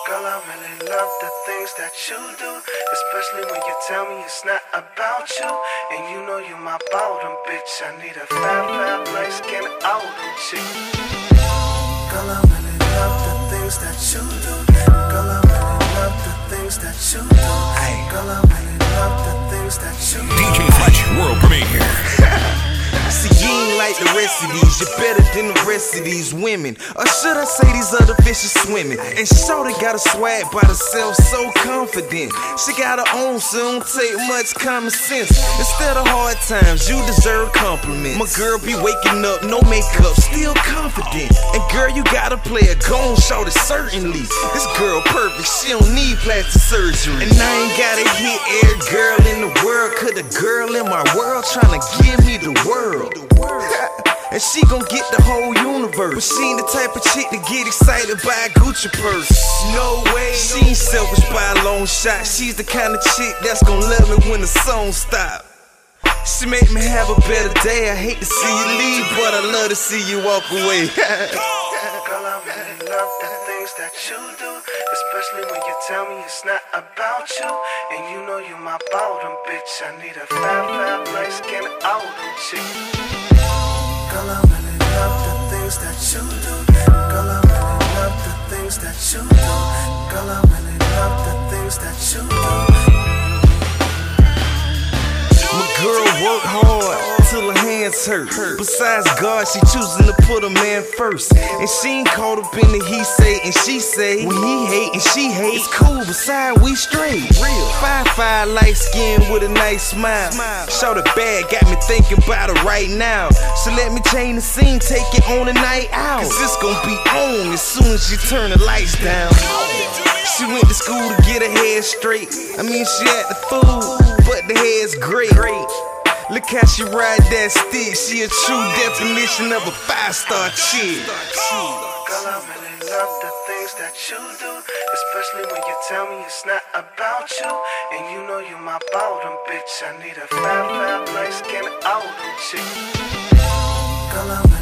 Girl, I really love the things that you do, especially when you tell me it's not about you. And you know you my bottom bitch. I need a fat, light skin older chick. Girl, I really love the things that you do. Girl, I really love the things that you do. Girl, I really love the things that you do. DJ Fletch World Premiere. See, you ain't like the rest of these, you're better than the rest of these women. Or should I say these other fishes swimming? And shorty got a swag by herself, so confident. She got her own, so don't take much common sense. Instead of hard times, you deserve compliments. My girl be waking up, no makeup, still confident. And girl, you gotta play a gone shorty, certainly. This girl perfect, she don't need plastic surgery. And I ain't gotta hit every girl in the world, cause the girl in my world tryna give me the world. And she gon' get the whole universe. But she ain't the type of chick to get excited by a Gucci purse. No way. She ain't selfish by a long shot. She's the kind of chick that's gon' love me when the song stop. She make me have a better day. I hate to see you leave, but I love to see you walk away. Girl, I really love the things that you do, especially when you tell me it's not about you. And you know you my bottom bitch. I need a fat, light skin older chick. Girl, I really love the things that you do. Girl, I really love the things that you do. Girl, I really love the things that you do. My girl work hard till her hands hurt. Besides God, she choosing to put a man first. And she ain't caught up in the he say and she say. When he hate and she hate, it's cool, beside we straight. Real 5'5", light skin with a nice smile. Shout it bad, got me thinking about it right now. So let me change the scene, take it on a night out. Cause it's gon' be on as soon as you turn the lights down. She went to school to get her head straight. I mean, she had the food, but the hair's great. Look how she ride that stick. She a true definition of a 5-star chick. Girl, I really love the things that you do, especially when you tell me it's not about you. And you know you my bottom bitch. I need a fat, light skin older chick. Girl, I really